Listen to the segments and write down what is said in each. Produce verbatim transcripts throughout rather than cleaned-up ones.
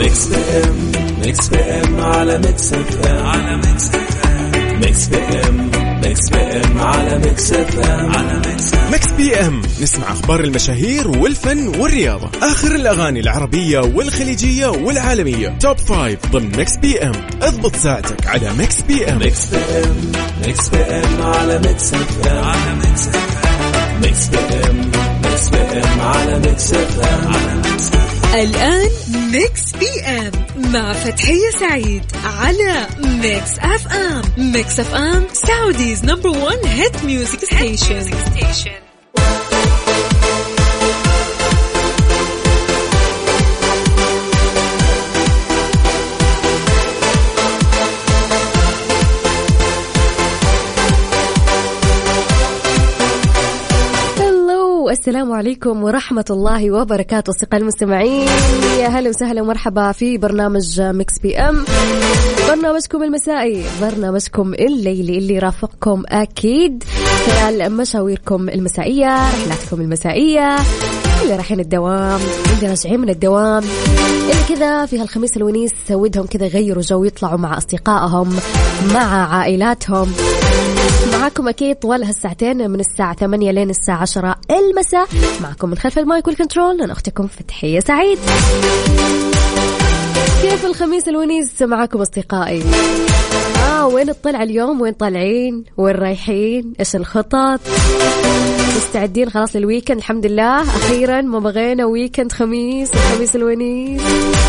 ميكس بي ام ميكس بي ام على ميكس اف ام على ميكس اف ام ميكس بي ام ميكس بي ام على ميكس اف ام على ميكس ميكس بي ام. نسمع اخبار المشاهير والفن والرياضة, اخر الاغاني العربية والخليجية والعالمية, توب فايف ضمن ميكس بي ام. اضبط ساعتك على ميكس بي ام. ميكس بي ام ميكس بي ام على ميكس اف ام على ميكس اف ام ميكس بي ام ميكس بي ام على ميكس اف ام على ميكس. الآن ميكس بي ام مع فتحية سعيد على ميكس اف ام. ميكس اف ام سعوديز نمبر ون هيت ميوزك ستيشن. السلام عليكم ورحمة الله وبركاته أصدقائي المستمعين, يا هلا وسهلا ومرحبا في برنامج ميكس بي ام, برنامجكم المسائي, برنامجكم الليلي اللي رافقكم أكيد خلال مشاويركم المسائية, رحلاتكم المسائية, اللي رايحين الدوام, اللي راجعين من الدوام, اللي كذا في هالخميس الونيس ودهم كذا يغيروا جو, يطلعوا مع أصدقائهم مع عائلاتهم. معاكم أكيد طوال هالساعتين من الساعة ثمانية لين الساعة عشرة المساء, معكم من خلف المايك والكنترول أنا أختكم فتحية سعيد. كيف الخميس الونيس معاكم أصدقائي؟ آه وين الطلع اليوم؟ وين طالعين؟ وين رايحين؟ إيش الخطط؟ مستعدين خلاص للويكند؟ الحمد لله أخيرا ما بغينا ويكند خميس, الخميس الونيس.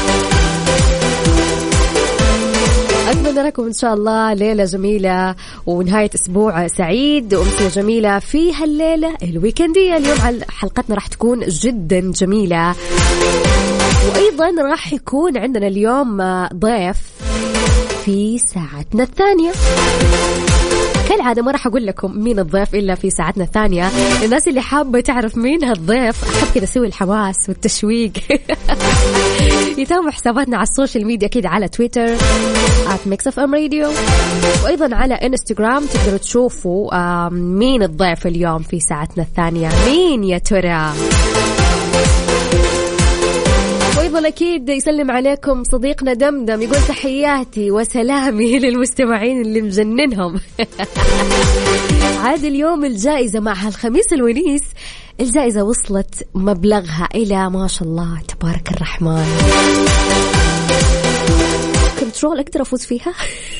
أتمنى لكم إن شاء الله ليلة جميلة ونهاية أسبوع سعيد وأمسية جميلة في هالليلة الويكندية. اليوم حلقتنا راح تكون جدا جميلة, وأيضا راح يكون عندنا اليوم ضيف في ساعتنا الثانية. كالعادة ما راح أقول لكم مين الضيف إلا في ساعتنا الثانية. الناس اللي حابة تعرف مين هالضيف أحب كده أسوي الحماس والتشويق يتابعوا حساباتنا على السوشيال ميديا كده, على تويتر at mix f m radio, وأيضا على إنستغرام تقدروا تشوفوا مين الضيف اليوم في ساعتنا الثانية, مين يا ترى. وأيضا أكيد يسلم عليكم صديقنا دمدم, يقول تحياتي وسلامي للمستمعين اللي مجننهم. عاد اليوم الجائزة مع هالخميس الونيس, الجائزة وصلت مبلغها إلى ما شاء الله تبارك الرحمن, كنترول أقدر أفوز فيها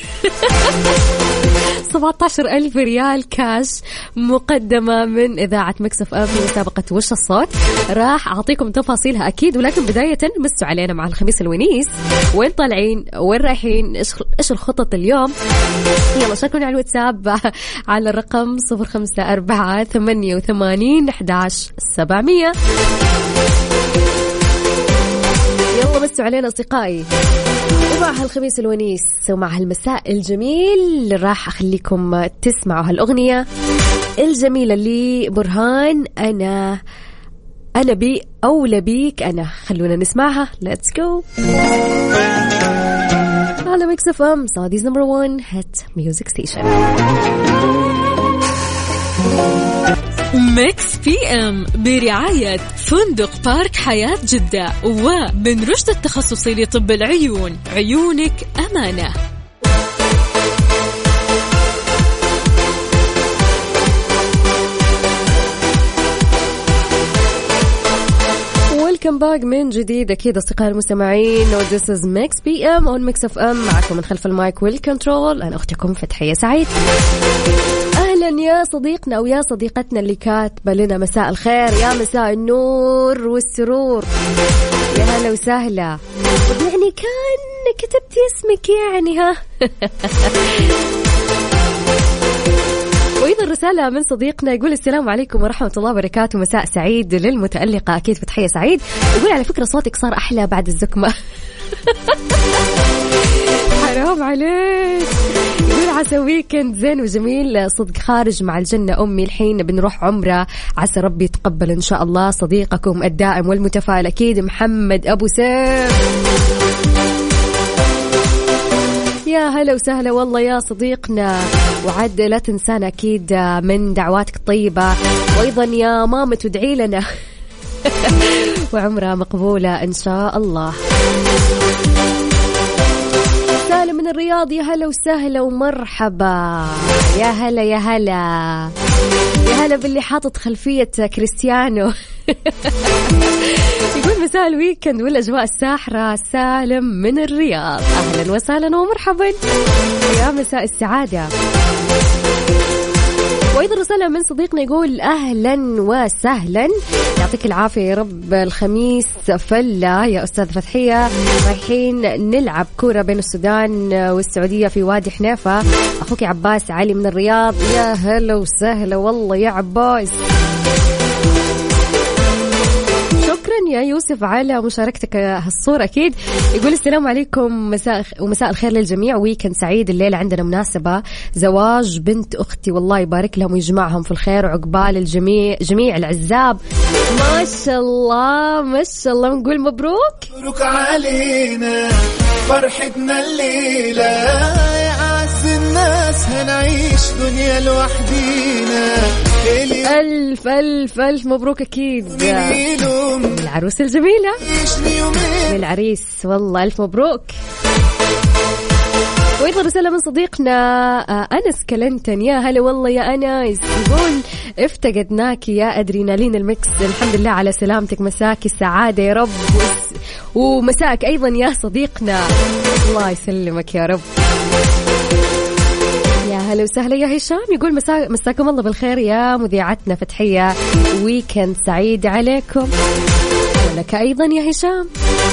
سبعة عشر ألف ريال كاش مقدمة من إذاعة ميكس اف ام في مسابقة وش الصوت. راح أعطيكم تفاصيلها أكيد, ولكن بداية مسوا علينا مع الخميس الونيس, وين طالعين وين رايحين, إيش إيش الخطط اليوم. يلا شاركوني على الواتساب على الرقم صفر خمسة أربعة ثمانية وثمانين أحد عشر سبعمية. يلا مسوا علينا أصدقائي. ومع هالخميس الونيس ومع هالمساء الجميل راح أخليكم تسمعوا هالأغنية الجميلة اللي برهان أنا أنا بي أولى بيك أنا. خلونا نسمعها. Let's go. على ميكس اف ام سعوديز نمبر ون هيت ميوزك ستيشن. ميكس بي ام برعاية فندق بارك حياة جدة وبن رشد التخصصي لطب العيون, عيونك أمانة. Welcome back من جديد أكيد أصدقائي المستمعين. This is Mix بي إم on Mix اف ام, معكم من خلف المايك والكنترول أنا أختكم فتحية سعيد. أهلا يا صديقنا أو يا صديقتنا اللي كاتبة لنا مساء الخير, يا مساء النور والسرور, يا هلا وسهلا. طب يعني كان كتبتي اسمك يعني ها. وأيضا رسالة من صديقنا يقول السلام عليكم ورحمة الله وبركاته, مساء سعيد للمتألقة أكيد فتحية سعيد. يقول على فكرة صوتك صار أحلى بعد الزكمة. حرام عليك. يقول عسى ويكند زين وجميل صدق, خارج مع الجنة أمي, الحين بنروح عمرة, عسى ربي يتقبل إن شاء الله. صديقكم الدائم والمتفائل أكيد محمد أبو سيف. يا هلا وسهلا والله يا صديقنا, وعد لا تنسانا أكيد من دعواتك الطيبة, وأيضا يا ماما تدعي لنا. وعمرها مقبولة إن شاء الله. سالم من الرياض، يا هلا وسهلا ومرحبا. يا هلا يا هلا يا هلا باللي حاطط خلفية كريستيانو. يقول مساء الويكند والأجواء الساحرة. سالم من الرياض، أهلا وسهلا ومرحبا، يا مساء السعادة. وأيضا رسالة من صديقنا يقول أهلا وسهلا، يعطيك العافية يا رب. الخميس فلة يا أستاذ فتحية، رايحين نلعب كورة بين السودان والسعودية في وادي حنيفة. أخوك عباس علي من الرياض، يا هلا وسهلا والله يا عباس. يا يوسف على مشاركتك هالصورة أكيد. يقول السلام عليكم مساء ومساء الخير للجميع، ويكند سعيد. الليلة عندنا مناسبة زواج بنت أختي، والله يبارك لهم ويجمعهم في الخير وعقبال الجميع جميع العزاب. ما شاء الله ما شاء الله، نقول مبروك مبروك علينا فرحتنا الليلة، يا أعز الناس هنعيش دنيا لوحدينا. ألف ألف ألف مبروك أكيد العروس الجميلة للعريس، والله ألف مبروك. وأيضا رسالة من صديقنا أنس كلنتن، يا هلا والله يا أنس. يقول افتقدناك يا أدرينالين الميكس، الحمد لله على سلامتك، مساك السعادة يا رب، ومساك أيضا يا صديقنا، الله يسلمك يا رب. يا هلا وسهلا يا هشام، يقول مسا... مساكم الله بالخير يا مذيعتنا فتحية، ويكند سعيد عليكم. ولك أيضا يا هشام.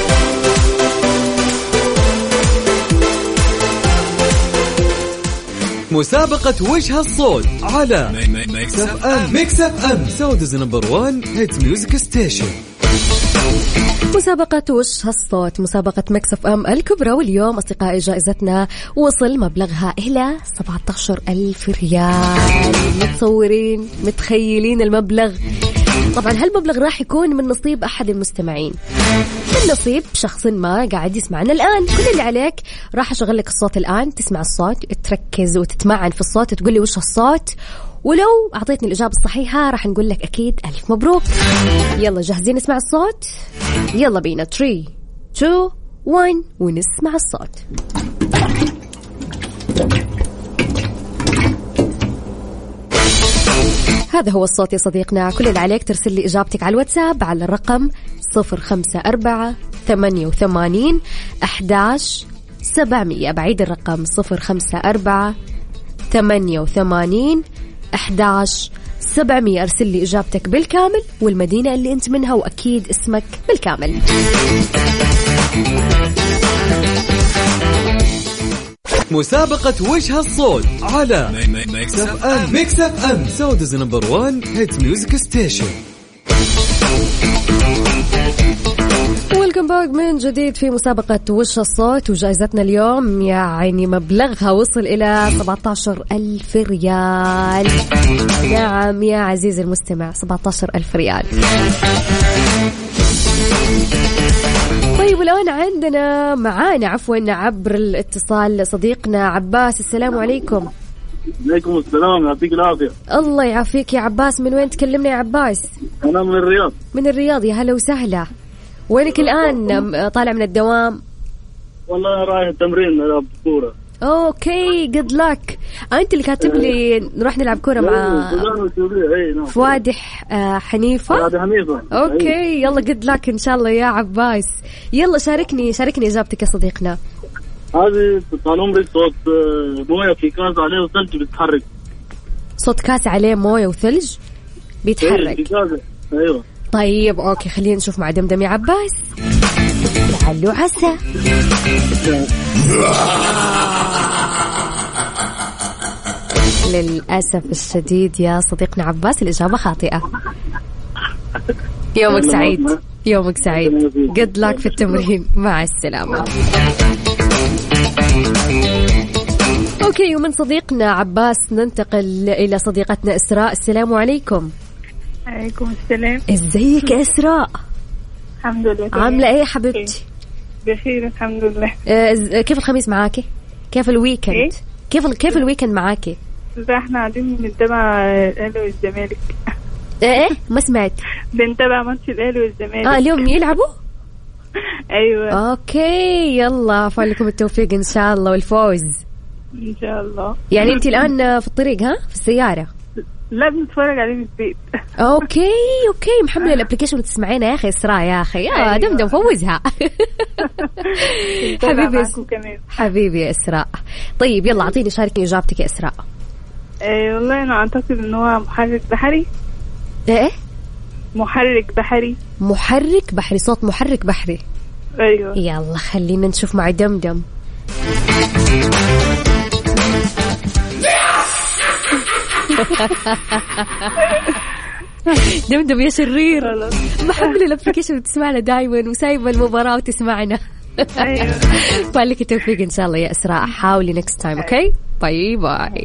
مسابقة وجه الصوت على ميكس اف ام. ميكس اف ام سعوديز نمبر وان هيت ميوزك ستيشن. مسابقة وش هالصوت، مسابقة ميكس اف ام الكبرى، واليوم أصدقائي جائزتنا وصل مبلغها إلى سبعة عشر ألف ريال. متصورين متخيلين المبلغ؟ طبعا هالمبلغ راح يكون من نصيب أحد المستمعين، من نصيب شخص ما قاعد يسمعنا الآن. كل اللي عليك راح أشغل لك الصوت الآن، تسمع الصوت، تركز وتتمعن في الصوت، تقول لي وش هالصوت، ولو أعطيتني الإجابة الصحيحة راح نقول لك أكيد ألف مبروك. يلا جاهزين نسمع الصوت؟ يلا بينا ثلاثة اثنين واحد ونسمع الصوت. هذا هو الصوت يا صديقنا. كل اللي عليك ترسل لي إجابتك على الواتساب على الرقم صفر خمسة أربعة ثمانية وثمانين أحداش سبعمية. بعيد الرقم صفر خمسة أربعة ثمانية وثمانين أحداش سبعمية. أرسل لي إجابتك بالكامل والمدينة اللي أنت منها، وأكيد اسمك بالكامل. مسابقة وجه الصوت على ميكس اف ام. ميكس اف ام سعوديز نمبر وان هيت ميوزك ستيشن. ويلكم باك من جديد في مسابقة وش الصوت، وجائزتنا اليوم يعني مبلغها وصل إلى سبعة عشر ألف ريال. نعم يا عزيزي المستمع، سبعة عشر ألف ريال. طيب والآن عندنا معانا عفوا عبر الاتصال صديقنا عباس. السلام عليكم. عليكم السلام، يعطيك العافية. الله يعافيك يا عباس. من وين تكلمنا يا عباس؟ أنا من الرياض. من الرياض، يا هلا وسهلا. وينك الآن؟ طالع من الدوام؟ والله رايح التمرين ألعب كورة. اوكي جود لك. انت اللي كاتب لي نروح نلعب كوره مع فؤاد حنيفه. فؤاد حنيفه اوكي يلا جود لك ان شاء الله يا عباس. يلا شاركني شاركني اجابتك يا صديقنا. هذه طال عمرك صوت مويه في كاس عليه وثلج بيتحرك. صوت كاس عليه مويه وثلج بيتحرك. ايوه طيب اوكي خلينا نشوف مع دمدم يا عباس. لعله عسى. للأسف الشديد يا صديقنا عباس الإجابة خاطئة. يومك سعيد، يومك سعيد. good luck في التمرين، مع السلامة. أوكي ومن صديقنا عباس ننتقل إلى صديقتنا إسراء. السلام عليكم. عليكم السلام. ازيك يا إسراء؟ الحمد لله. عاملة ايه حبيبتي؟ بخير الحمد لله. آه كيف الخميس معاكي؟ كيف الويكند؟ إيه؟ كيف كيف الويكند معاكي؟ لا احنا قاعدين بنتابع الاهلي والزمالك. ايه ما سمعت. بنتابع ماتش الاهلي والزمالك. اه اليوم يلعبوا. ايوه اوكي يلا فالكم التوفيق ان شاء الله والفوز ان شاء الله. يعني انت الان في الطريق ها في السياره؟ لا بنتفرج عليه في البيت. اوكي اوكي محمله الابلكيشن وتسمعينا يا اخي اسراء يا اخي يا أيوة. دمدم فوزها. حبيبي حبيبي يا اسراء. طيب يلا اعطيني شاركي اجابتك يا اسراء. ايه والله انا اعتقد ان هو محرك بحري. ايه محرك بحري. محرك بحري صوت محرك بحري. ايوه يلا خلينا نشوف مع دمدم. دمدم يا شرير محمل الابلكيشن وتسمعنا دايما وسايبه المباراة وتسمعنا. ايوه فالك التوفيق ان شاء الله يا اسراء. حاولي نكست تايم. اوكي باي باي.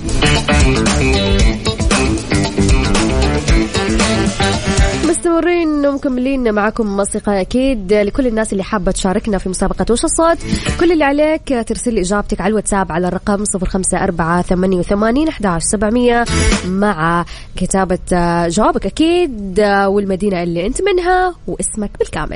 مستمرين ومكملين معكم أصدقاء أكيد. لكل الناس اللي حابة تشاركنا في مسابقة وش الصوت كل اللي عليك ترسل إجابتك على الواتساب على الرقم صفر خمسة أربعة ثمانية وثمانين أحد عشر سبعمية مع كتابة جوابك أكيد والمدينة اللي أنت منها واسمك بالكامل.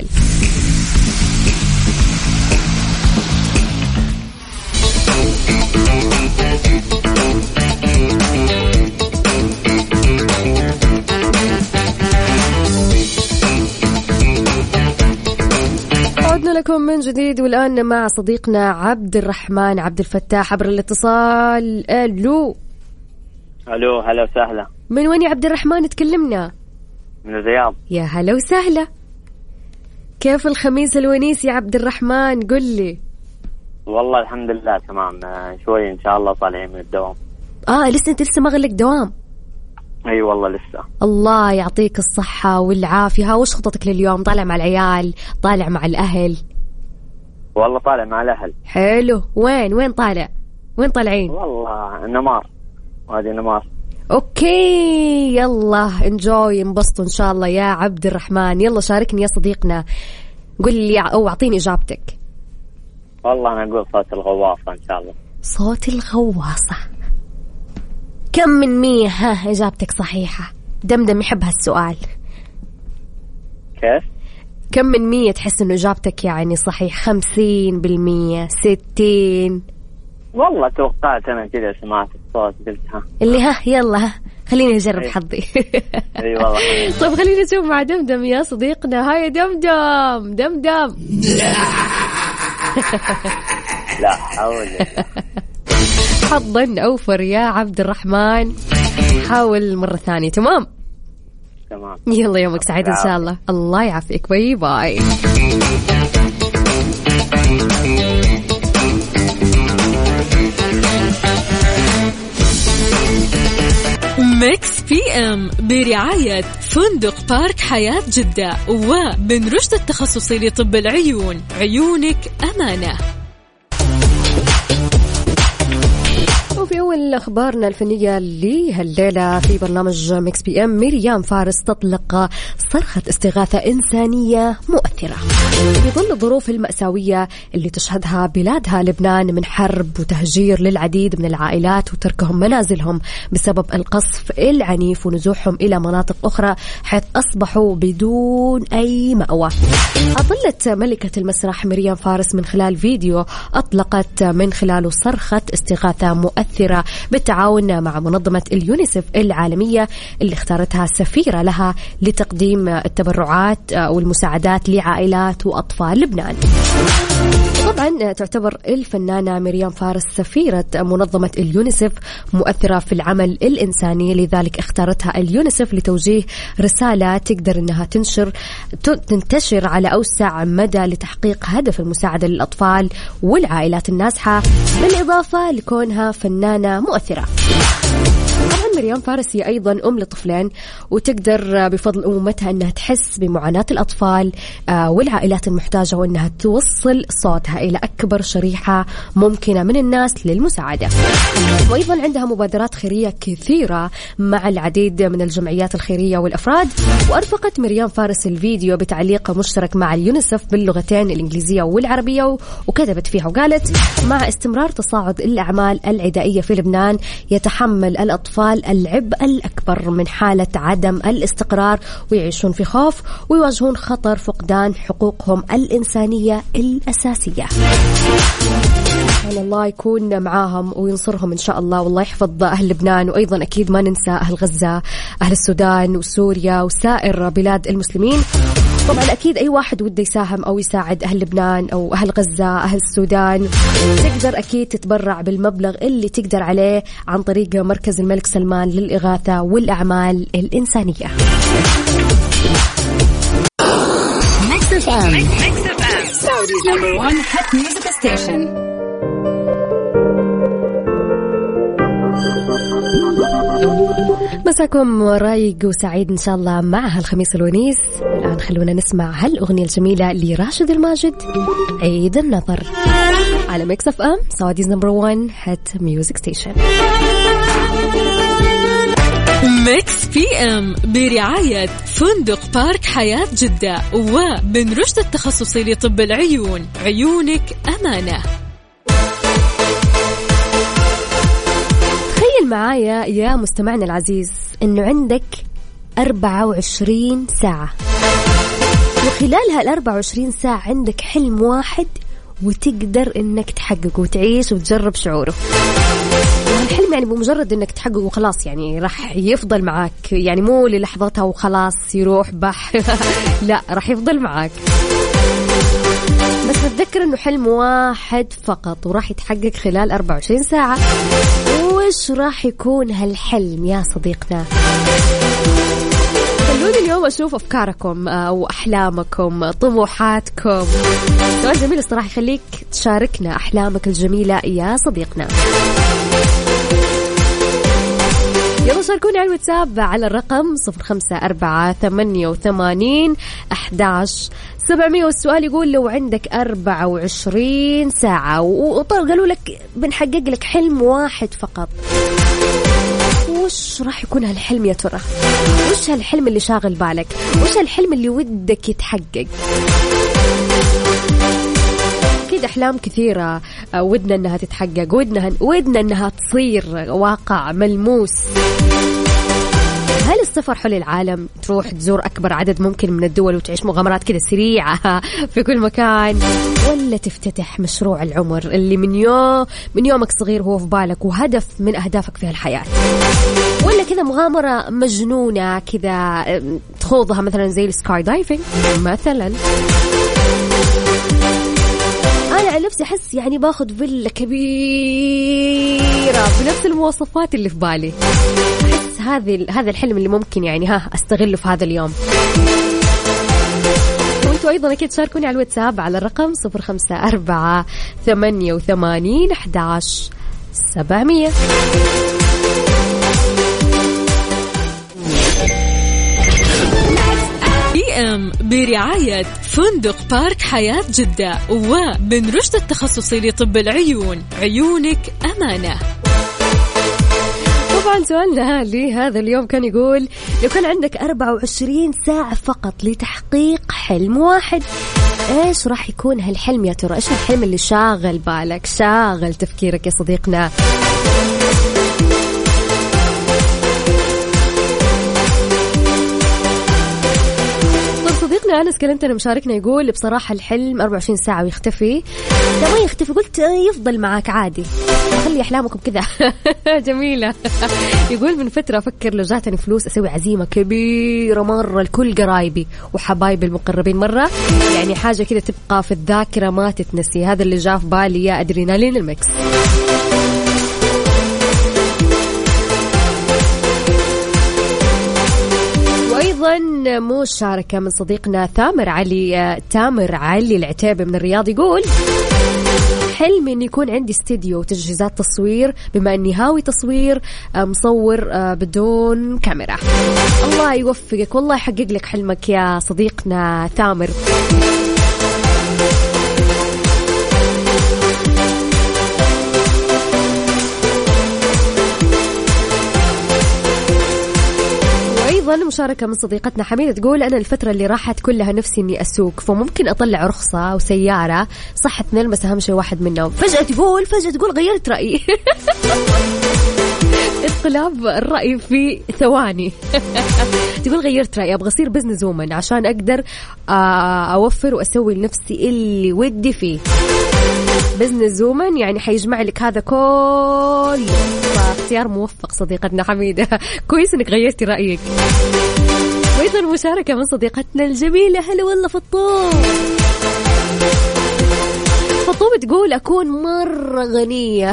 عدنا لكم من جديد والآن مع صديقنا عبد الرحمن عبد الفتاح عبر الاتصال. ألو ألو هلا وسهلا. من وين يا عبد الرحمن تكلمنا؟ من الرياض. يا هلا وسهلا. كيف الخميس الونيس يا عبد الرحمن قل لي؟ والله الحمد لله تمام شوي إن شاء الله طالعين من الدوام. آه لسه أنت لسه ما غلق دوام؟ أي أيوة والله لسه. الله يعطيك الصحة والعافية. وش خطتك لليوم؟ طالع مع العيال طالع مع الأهل؟ والله طالع مع الأهل. حلو. وين وين طالع وين طالعين؟ والله نمار وادي نمار. أوكي يلا انجوي انبسطوا إن شاء الله يا عبد الرحمن. يلا شاركني يا صديقنا قل لي أو أعطيني إجابتك. والله أنا أقول صوت الغواصة إن شاء الله. صوت الغواصة. كم من مية؟ ها إجابتك صحيحة. دمدم يحب هالسؤال. كيف؟ كم من مية تحس إنه إجابتك يعني صحيح؟ خمسين بالمية ستين؟ والله توقعت أنا كذا سمعت الصوت قلت ها اللي ها يلا ها خليني أجرب أي. حظي. أي والله. طيب خلينا نشوف مع دمدم يا صديقنا. هاي دمدم دمدم. لا حاول. حظا أوفر يا عبد الرحمن. حاول مرة ثانية. تمام تمام. يلا يومك سعيد إن شاء الله. الله يعافيك. باي باي. ميكس بي ام برعاية فندق بارك حياة جدة ومن رشد التخصصي لطب العيون. عيونك أمانة. وفي أول أخبارنا الفنية لهالليلة في برنامج ميكس بي ام مريم فارس تطلق صرخة استغاثة إنسانية مؤثرة في ظل الظروف المأساوية اللي تشهدها بلادها لبنان من حرب وتهجير للعديد من العائلات وتركهم منازلهم بسبب القصف العنيف ونزوحهم إلى مناطق أخرى حيث أصبحوا بدون أي مأوى. أطلت ملكة المسرح مريم فارس من خلال فيديو أطلقت من خلاله صرخة استغاثة مؤثرة بالتعاون مع منظمة اليونيسف العالمية اللي اختارتها السفيرة لها لتقديم التبرعات والمساعدات لعائلات وأطفال لبنان. طبعا تعتبر الفنانة مريم فارس سفيرة منظمة اليونيسف مؤثرة في العمل الإنساني، لذلك اختارتها اليونيسف لتوجيه رسالة تقدر أنها تنشر تنتشر على أوسع مدى لتحقيق هدف المساعدة للأطفال والعائلات النازحة، بالإضافة لكونها فنانة مؤثرة. طبعا مريم فارس هي أيضا أم لطفلين، وتقدر بفضل أمومتها أنها تحس بمعاناة الأطفال والعائلات المحتاجة، وأنها توصل صوتها إلى أكبر شريحة ممكنة من الناس للمساعدة. وأيضا عندها مبادرات خيرية كثيرة مع العديد من الجمعيات الخيرية والأفراد. وأرفقت مريم فارس الفيديو بتعليق مشترك مع اليونيسف باللغتين الإنجليزية والعربية، وكتبت فيها وقالت: مع استمرار تصاعد الأعمال العدائية في لبنان يتحمل الأطفال العبء الأكبر من حالة عدم الاستقرار، ويعيشون في خوف ويواجهون خطر فقدان حقوقهم الإنسانية الأساسية. الله يكون معاهم وينصرهم إن شاء الله، والله يحفظ أهل لبنان، وأيضا أكيد ما ننسى أهل غزة، أهل السودان وسوريا وسائر بلاد المسلمين. طبعا أكيد أي واحد وده يساهم أو يساعد أهل لبنان أو أهل غزة أهل السودان تقدر أكيد تتبرع بالمبلغ اللي تقدر عليه عن طريق مركز الملك سلمان للإغاثة والأعمال الإنسانية. مساكم رايق وسعيد إن شاء الله مع هالخميس الونيس. الآن خلونا نسمع هالأغنية الجميلة لراشد الماجد، عيد النظر، على ميكس اف ام سعوديز نمبر وان هات ميوزك ستيشن. ميكس بي ام برعاية فندق بارك حياة جدة وبن رشد التخصصي لطب العيون، عيونك أمانة. تخيل معايا يا مستمعنا العزيز إنه عندك أربعة وعشرين ساعة، وخلال هالأربعة وعشرين ساعة عندك حلم واحد وتقدر إنك تحققه وتعيش وتجرب شعوره. الحلم يعني بمجرد إنك تحققه وخلاص يعني راح يفضل معاك، يعني مو للحظتها وخلاص يروح بح لا، راح يفضل معاك. بس نتذكر إنه حلم واحد فقط وراح يتحقق خلال أربعة وعشرين ساعة. وش راح يكون هالحلم يا صديقنا؟ خلوني اليوم أشوف أفكاركم أو أحلامكم، طموحاتكم. سؤال جميل الصراحة، يخليك تشاركنا أحلامك الجميلة يا صديقنا. يلا شاركوني على الواتساب على الرقم صفر خمسة أربعة ثمانية وثمانين أحد عشر سبعمية. والسؤال يقول لو عندك أربعة وعشرين ساعة وقالوا لك بنحقق لك حلم واحد فقط، وش راح يكون هالحلم يا ترى؟ وش هالحلم اللي شاغل بالك؟ وش هالحلم اللي ودك يتحقق؟ أكيد أحلام كثيرة ودنا أنها تتحقق، ودنا ودنا أنها تصير واقع ملموس. هل السفر حول العالم، تروح تزور أكبر عدد ممكن من الدول وتعيش مغامرات كده سريعة في كل مكان، ولا تفتتح مشروع العمر اللي من يوم من يومك صغير هو في بالك وهدف من أهدافك في الحياة، ولا كذا مغامرة مجنونة كذا تخوضها مثلا زي السكاي دايفنج مثلا؟ أنا عن نفسي أحس يعني باخذ فيلا كبيرة بنفس المواصفات اللي في بالي. أحس هذه هذا الحلم اللي ممكن يعني ها أستغله في هذا اليوم. وأنتوا أيضا أكيد شاركوني على الواتساب على الرقم صفر خمسة أربعة ثمانية وثمانين أحد عشر سبعمية. ام برعاية فندق بارك حياة جدة وبن رشد التخصصي لطب العيون، عيونك أمانة. طبعا سؤالنا لهذا اليوم كان يقول لو كان عندك أربعة وعشرين ساعة فقط لتحقيق حلم واحد، ايش راح يكون هالحلم يا ترى؟ ايش الحلم اللي شاغل بالك شاغل تفكيرك يا صديقنا؟ صديقنا أنس كلمتنا مشاركنا يقول بصراحة الحلم أربعة وعشرين ساعة ويختفي. لا ما يختفي، قلت يفضل معك عادي، خلي أحلامكم كذا. جميلة. يقول من فترة أفكر لو جاتني فلوس أسوي عزيمة كبيرة مرة لكل قرايبي وحبايبي المقربين مرة، يعني حاجة كذا تبقى في الذاكرة ما تتنسي. هذا اللي جاء في بالي يا أدرينالين الميكس. أيضا مشاركة من صديقنا ثامر علي تامر علي العتيبي من الرياض، يقول حلمي أن يكون عندي استديو وتجهيزات تصوير، بما أني هاوي تصوير مصور بدون كاميرا. الله يوفقك والله يحقق لك حلمك يا صديقنا ثامر. أيضا مشاركة من صديقتنا حميدة تقول أنا الفترة اللي راحت كلها نفسي إني أسوق، فممكن أطلع رخصة وسيارة، صح اثنين بس أهم شيء واحد منهم. فجأة تقول فجأة تقول غيرت رأيي. انقلاب الرأي في ثواني. تقول غيرت رأيي، أبغى أصير بزنس وومن عشان أقدر أوفر وأسوي لنفسي اللي ودي فيه. بزنس وومن يعني حيجمع لك هذا كل. فاختيار موفق صديقتنا حميدة، كويس إنك غيرتي رأيك. وأيضا مشاركة من صديقتنا الجميلة، هلا والله فطوم. فطوم تقول أكون مرة غنية.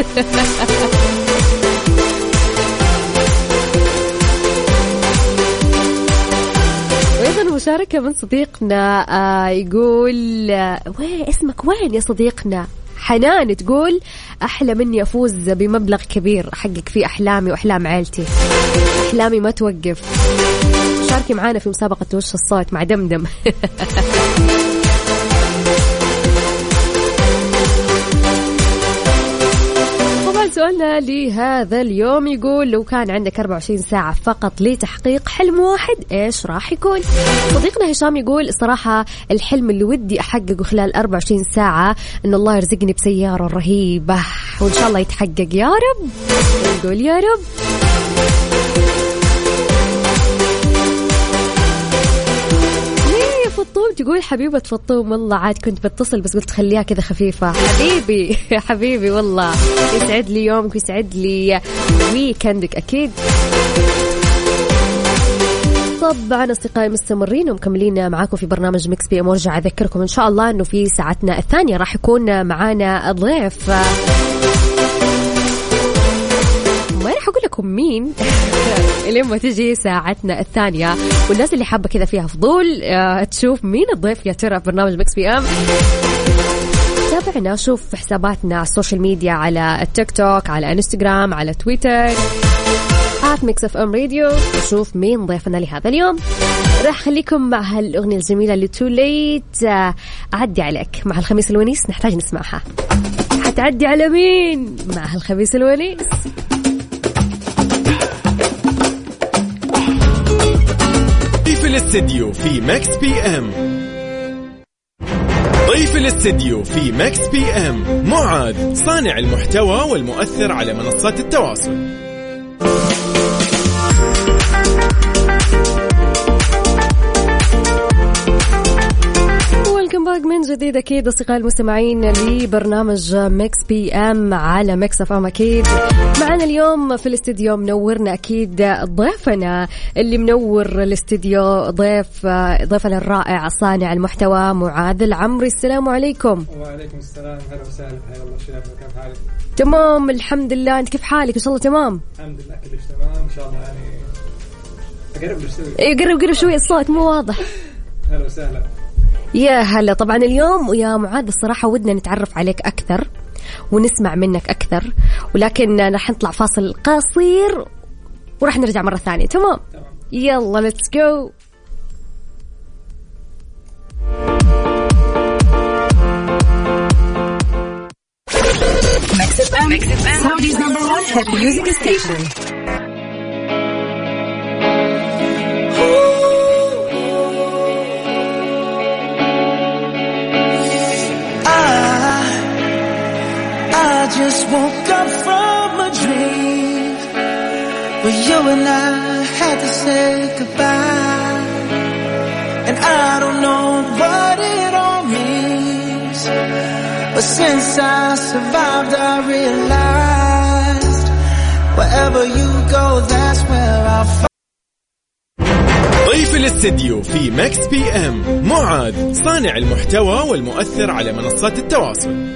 وأيضا مشاركة من صديقنا آه يقول آه وين اسمك وين يا صديقنا؟ حنان تقول أحلى مني أفوز بمبلغ كبير أحقق فيه أحلامي وأحلام عائلتي. أحلامي ما توقف. شاركي معانا في مسابقة وش الصوت مع دمدم. سؤالنا لهذا اليوم يقول لو كان عندك أربعة وعشرين ساعة فقط لتحقيق حلم واحد إيش راح يكون؟ صديقنا هشام يقول الصراحة الحلم اللي ودي أحققه خلال أربعة وعشرين ساعة إن الله يرزقني بسيارة رهيبة وإن شاء الله يتحقق يا رب. نقول يا رب. فطوم تقول حبيبة فطوم والله عاد كنت بتصل بس قلت خليها كذا خفيفة. حبيبي حبيبي والله يسعد لي يومك ويسعد لي ويكندك أكيد. طبعا أصدقائي مستمرين ومكملين معاكم في برنامج ميكس بي أم. وارجع أذكركم إن شاء الله أنه في ساعتنا الثانية راح يكون معانا ضيف، ما راح أقول لكم مين لما تجي ساعتنا الثانية، والناس اللي حابة كذا فيها فضول تشوف مين الضيف يا ترى في برنامج ميكس بي أم. تابعنا شوف في حساباتنا على السوشيال ميديا، على التيك توك، على انستغرام، على تويتر آت ميكس اف ام راديو، وشوف مين ضيفنا لهذا اليوم. راح خليكم مع هالأغنية الجميلة اللي تو ليت أعدي عليك مع الخميس الونيس، نحتاج نسمعها. حتعدي على مين مع هالخميس الونيس؟ ضيف الاستديو في ميكس بي ام. ضيف الاستديو في ميكس بي ام معاذ، صانع المحتوى والمؤثر على منصات التواصل. من جديد أكيد أصدقائي المستمعين لبرنامج ميكس بي أم على ميكس أف أم. أكيد معنا اليوم في الاستديو منورنا أكيد ضيفنا اللي منور الاستديو، ضيف ضيفنا الرائع صانع المحتوى معاذ العمري. السلام عليكم. وعليكم السلام، هلا وسهلا، حيا الله شباب، كيف حالك؟ تمام الحمد لله، أنت كيف حالك؟ إن شاء الله تمام. الحمد لله كلش تمام إن شاء الله. يعني أقرب لشوي. إيه قرب قرب شوي، الصوت مو واضح. هلا وسهلا. يا هلا. طبعا اليوم يا معاذ الصراحة ودنا نتعرف عليك أكثر ونسمع منك أكثر، ولكن رح نطلع فاصل قصير ورح نرجع مرة ثانية. تمام؟ تمام. يلا let's go. Mix إف إم, Saudi's number one hit music station. Just woke up from a dream where you and I had to say goodbye, and I don't know what it all means, but since I survived I realized wherever you go that's where I'll find. ضيف الاستديو في ميكس بي ام معاذ، صانع المحتوى والمؤثر على منصات التواصل.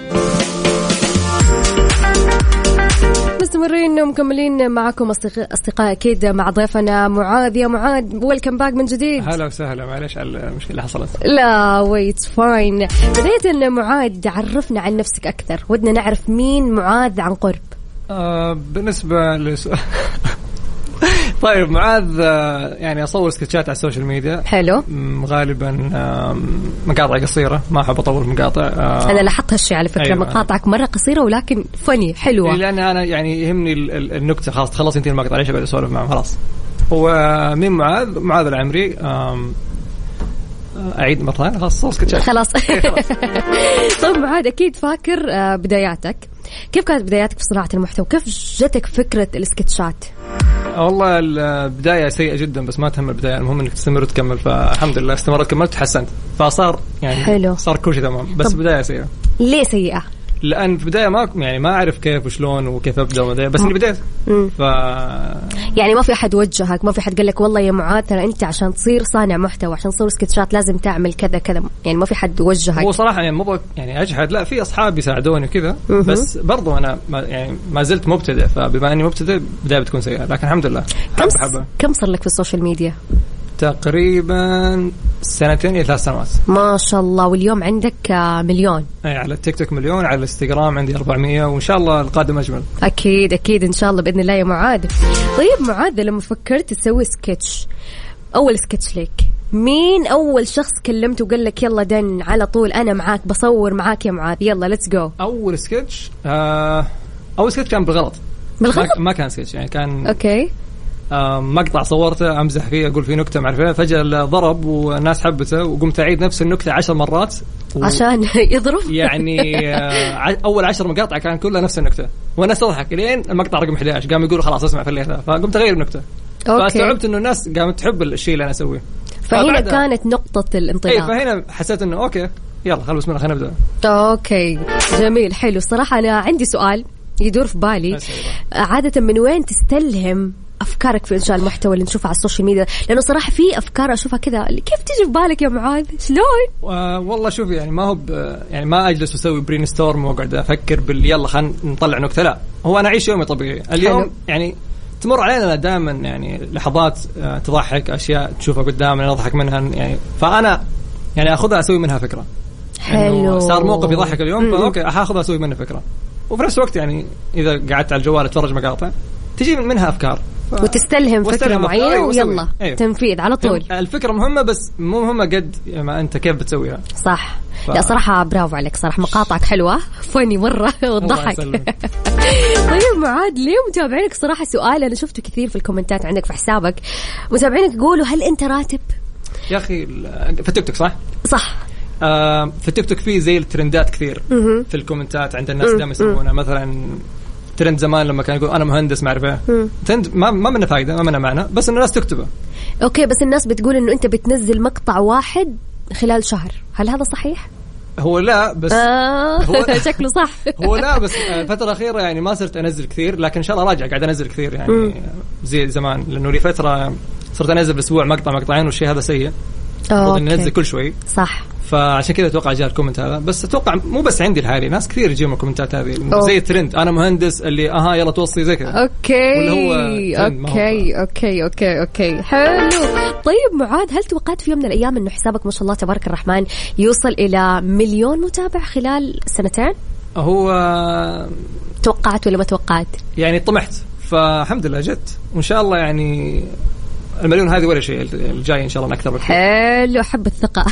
مستمرين ومكملين معكم أصدقاء أكيد مع ضيفنا معاذ. يا معاذ ويلكم باك من جديد. هلا وسهلا، معلش على المشكلة اللي حصلت. لا ويت فاين. بداية معاذ عرفنا عن نفسك أكثر، ودنا نعرف مين معاذ عن قرب. آه بالنسبة لسؤال طيب معاذ، يعني أصور سكتشات على السوشيال ميديا. حلو. غالبا مقاطع قصيرة، ما أحب أطول مقاطع. أنا لاحظت هالشيء على فكرة. أيوة. مقاطعك مرة قصيرة ولكن فني حلوة. لأن أنا يعني يهمني النكتة، خلاص تخلص انتين المقطع، ليش أقعد أسولف معهم؟ خلاص. ومين معاذ؟ معاذ العمري. أعيد مرة خلاص سكتشات خلاص. طيب معاذ أكيد فاكر بداياتك، كيف كانت بداياتك في صناعة المحتوى؟ كيف جتك فكرة السكتشات؟ والله البداية سيئة جدا، بس ما تهم البداية، المهم انك تستمر وتكمل. فالحمد لله استمرت كملت تحسنت، فصار يعني حلو. صار كل شيء تمام. بس بداية سيئة. ليه سيئة؟ لأن في البداية ما يعني ما أعرف كيف وشلون وكيف أبدأ ومداية، بس إني بديت. ف يعني ما في أحد وجهك، ما في أحد قال لك والله يا معاذ ترى أنت عشان تصير صانع محتوى عشان تصير سكتشات لازم تعمل كذا كذا، يعني ما في حد وجهك؟ هو صراحة يعني مو يعني أجحد، لا في أصحاب يساعدوني وكذا، بس برضو أنا ما يعني ما زلت مبتدئ، فبما إني مبتدئ بداية بتكون سيئة، لكن الحمد لله. كم حبة. كم صار لك في السوشيال ميديا؟ تقريبا سنتين إلى ثلاث سنوات. ما شاء الله. واليوم عندك مليون؟ أي على التيك توك مليون، على الانستغرام عندي أربعمية، وإن شاء الله القادم أجمل. أكيد أكيد إن شاء الله بإذن الله يا معاذ. طيب معاذ، لما فكرت تسوي سكتش، أول سكتش لك مين أول شخص كلمته وقال لك يلا دن على طول أنا معاك بصور معاك يا معاذ يلا ليتس جو؟ أول سكتش آه أول سكتش كان بالغلط. بالغلط؟ ما, ما كان سكتش، يعني كان أوكي مقطع صورته أمزح فيه أقول فيه نكتة معرفة، فجأة ضرب والناس حبته، وقمت أعيد نفس النكتة عشر مرات و... عشان يضرب. يعني أول عشر مقاطع كان كلها نفس النكتة، والناس تضحك لين المقطع رقم إحدى عشر قام يقولوا خلاص اسمع فليتها، فقمت أغير النكتة. فاستوعبت إنه الناس قامت تحب الشيء اللي أنا أسويه، فهنا كانت نقطة الانطلاق. أي فهنا حسيت إنه أوكي يلا خلص بسم الله خلينا نبدأ. أوكي جميل حلو. الصراحة أنا عندي سؤال يدور في بالي، عادة من وين تستلهم أفكارك في إنشاء المحتوى اللي نشوفها على السوشيال ميديا؟ لأنه صراحة في أفكار أشوفها كذا كيف تيجي في بالك يا معاذ شلون؟ آه والله شوف يعني ما هو يعني ما أجلس وأسوي برين ستورم وأقعد أفكر بال يلا خلينا نطلع نكتة، لا هو أنا أعيش يومي طبيعي. اليوم حلو. يعني تمر علينا دائما يعني لحظات تضحك، أشياء تشوفها قدامنا نضحك منها، يعني فأنا يعني أخذها أسوي منها فكرة. حلو. صار موقف يضحك اليوم فأوكي أخذها أسوي منها فكرة، وفي نفس الوقت يعني إذا قعدت على الجوال أتفرج مقاطع تجي منها أفكار ف... وتستلهم فكرة معينة ويلا أيوه. تنفيذ على طول. الفكرة مهمة بس مو مهمة قد ما أنت كيف بتسويها. صح. ف... لا صراحة برافو عليك صراحة، مقاطعك حلوة فني مرة وضحك. طيب معاذ، ليه متابعينك صراحة سؤال أنا شفته كثير في الكومنتات عندك في حسابك، متابعينك يقولوا هل أنت راتب؟ يا أخي في التيك توك صح؟ صح. آه في التيك توك في زي الترندات كثير م- في الكومنتات عند الناس دائما يسمونها مثلا ترند زمان لما كان يقول أنا مهندس معرفة، ترند ما ما منه فايدة ما منه معنى، بس إن الناس تكتبه. أوكي بس الناس بتقول إنه أنت بتنزل مقطع واحد خلال شهر، هل هذا صحيح؟ هو لا بس آه هو شكله صح. هو لا بس الفترة الأخيرة يعني ما صرت أنزل كثير، لكن إن شاء الله راجع قاعد أنزل كثير يعني م. زي زمان، لأنه لي فترة صرت أنزل بالأسبوع مقطع مقطعين، والشيء هذا سيء. أوكي. ننزل كل شوي. صح. فعشان كذا اتوقع جاء الكومنت هذا، بس اتوقع مو بس عندي الحالي، ناس كثير يجيهم الكومنتات هذه زي الترند انا مهندس اللي اها يلا توصي زي كذا. اوكي اوكي اوكي اوكي اوكي حلو. طيب معاذ، هل توقعت في يوم من الايام انه حسابك ما شاء الله تبارك الرحمن يوصل الى مليون متابع خلال سنتين؟ هو توقعت ولا ما توقعت؟ يعني طمحت، فالحمد لله جت، وان شاء الله يعني المليون هذه ولا شيء، الجاي إن شاء الله أكثر بكثير. حلو، أحب الثقة.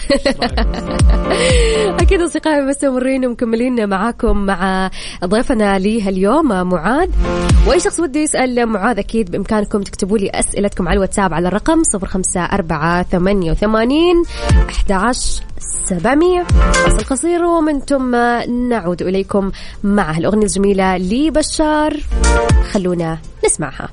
أكيد أصدقائي مستمرين ومكملين معاكم مع ضيفنا لي اليوم معاذ، وأي شخص وده يسأل معاذ أكيد بإمكانكم تكتبوا لي أسئلتكم على الواتساب على الرقم صفر خمسة أربعة ثمانية وثمانين أحد عشر سبعمية. فاصل قصير ومن ثم نعود إليكم مع الأغنية الجميلة لبشار، خلونا نسمعها.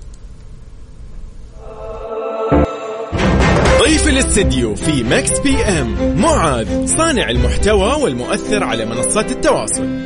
ضيف الاستديو في مكس بي ام معاذ، صانع المحتوى والمؤثر على منصات التواصل.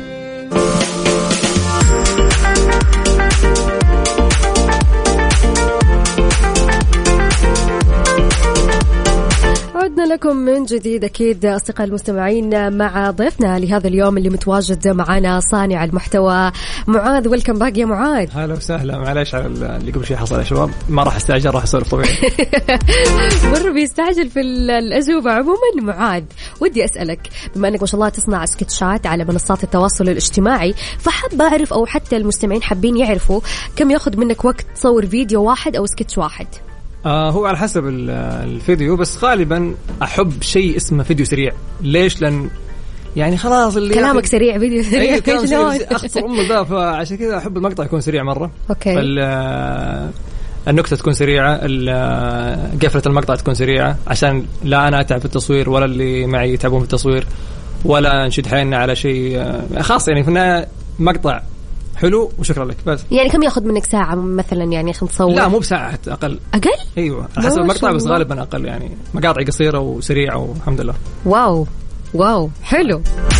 عدنا لكم من جديد أكيد أصدقاء المستمعين مع ضيفنا لهذا اليوم اللي متواجد معنا صانع المحتوى معاذ. ويلكم باك يا معاذ. هلا وسهلا، معليش على اللي قبل شيء حصل يا شباب، ما راح استعجل، راح اسولف طبيعي. مرة بيستعجل في الأجوبة. عموما معاذ، ودي أسألك بما أنك ما شاء الله تصنع سكتشات على منصات التواصل الاجتماعي، فحب أعرف أو حتى المستمعين حابين يعرفوا كم يأخذ منك وقت تصور فيديو واحد أو سكتش واحد؟ آه هو على حسب الفيديو، بس غالبا أحب شيء اسمه فيديو سريع. ليش؟ لأن يعني خلاص اللي كلامك سريع، فيديو سريع أختصر أمه ذا، فعشان كذا أحب المقطع يكون سريع مرة. أوكي. النكتة تكون سريعة، قفلة المقطع تكون سريعة، عشان لا أنا أتعب في التصوير ولا اللي معي يتعبون في التصوير، ولا نشد حيلنا على شيء خاص. يعني في مقطع حلو وشكرا لك بس. يعني كم ياخذ منك ساعة مثلا يعني خلينا نصور؟ لا مو بساعة، أقل. أقل؟ أيوة على حسب المقطع بس غالبا أقل، يعني مقاطع قصيرة وسريعة والحمد لله. واو واو حلو.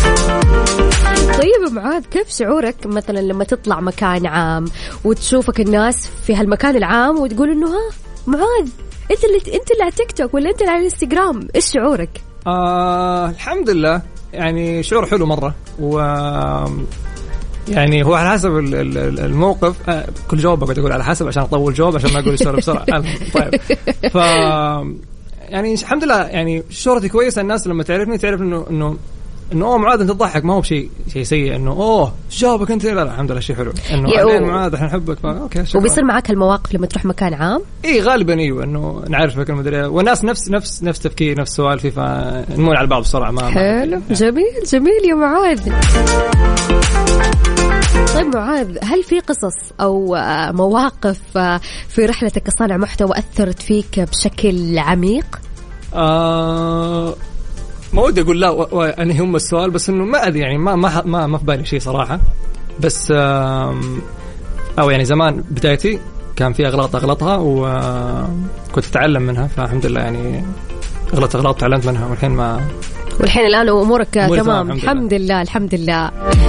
طيب معاذ، كيف شعورك مثلا لما تطلع مكان عام وتشوفك الناس في هالمكان العام وتقول إنه ها معاذ أنت اللي أنت اللي على تيك توك ولا أنت اللي على الانستغرام، إيش شعورك؟ آه الحمد لله، يعني شعور حلو مرة، و يعني هو على حسب الموقف. آه كل جواب بقعد أقول على حسب عشان أطول جواب عشان ما أقول السؤال بسرعة. طيب ف يعني الحمد لله، يعني شهرتي كويسة، الناس لما تعرفني تعرف إنه إنه إنه أوه معاذ أنت تضحك، ما هو بشيء شيء سيء إنه أوه جوابك أنت. لا الحمد لله شيء حلو إنه بعدين معاذ إحنا نحبك. أوكي شكرا. وبيصير معك هالمواقف لما تروح مكان عام؟ إيه غالبا أيوة، إنه نعرفك المدري والناس نفس نفس نفس تفكير نفس سوالفي، فنمون على بعض بسرعة. ما حلو ما جميل جميل يا معاذ. طيب معاذ، هل في قصص أو مواقف في رحلتك كصانع محتوى أثرت فيك بشكل عميق؟ آه ما ودي أقول لا و... و... أنا هم السؤال، بس إنه ما أدري يعني ما ما ما, ما في بالي شيء صراحة. بس آه أو يعني زمان بدايتي كان في أغلاط أغلطها وكنت أتعلم منها، فالحمد لله يعني أغلط أغلاط تعلمت منها، والحين ما والحين الآن أمورك تمام الحمد لله الحمد لله.